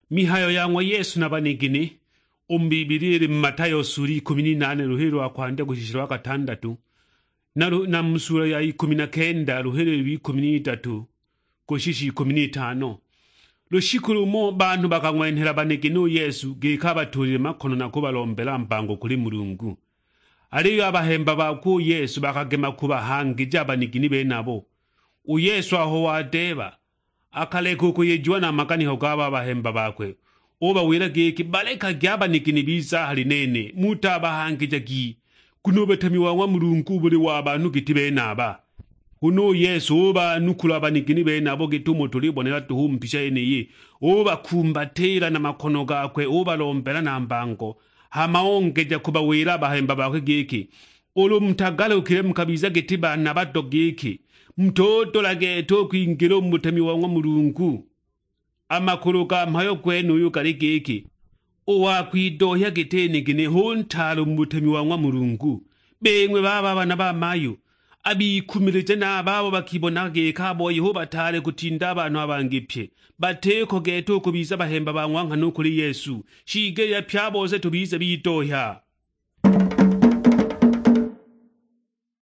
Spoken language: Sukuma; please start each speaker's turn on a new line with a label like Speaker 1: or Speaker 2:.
Speaker 1: mihayo yangwa Yesu n'abanigini umbibirire mu Matayo sura 18 ruhero rwa kwanda gushishira wa 6 na musura ya 19 ruhero rwa 13 gushishi 15 lushikuru mo bantu bakangwentera banigini Yesu gikabaturire makono nakubalombera mbango kuri Mulungu. Ariyo abahemba baku Yesu bakagema kubahangija abanigini benabo. Uyesu aho wadeba akaleka kuyejwa n'amakaniho gaba abahemba bakwe. Oba wirageki baleka gy'abanigini biza halinene mutabahangija gi kuno betamiwa wa Mulungu buli w'abantu giti benaba. Kuno Yesu oba nukula abanigini benabo gitumo tulibonera tuhumpisha eneye oba kumbatera na makono gakwe oba lombera na mbango hamaongeja kuba wera abahemba bakwe giki olo mutagala ukire mukabiza gitiba na bato giki mtoto lageto kwingiro mutemi wa Mulungu amakuru gampayo kwenu uyu kari giki owa kwidohya gitenigine hontalo mutemi wa Mulungu bengwe baba bana bamayo abikumirije n'ababo bakibona gekabo Yehova tare kutinda abantu abangipye bateko geto kubiza bahemba bangwanka no kuri Yesu shige ya pyaboze tubize bitohya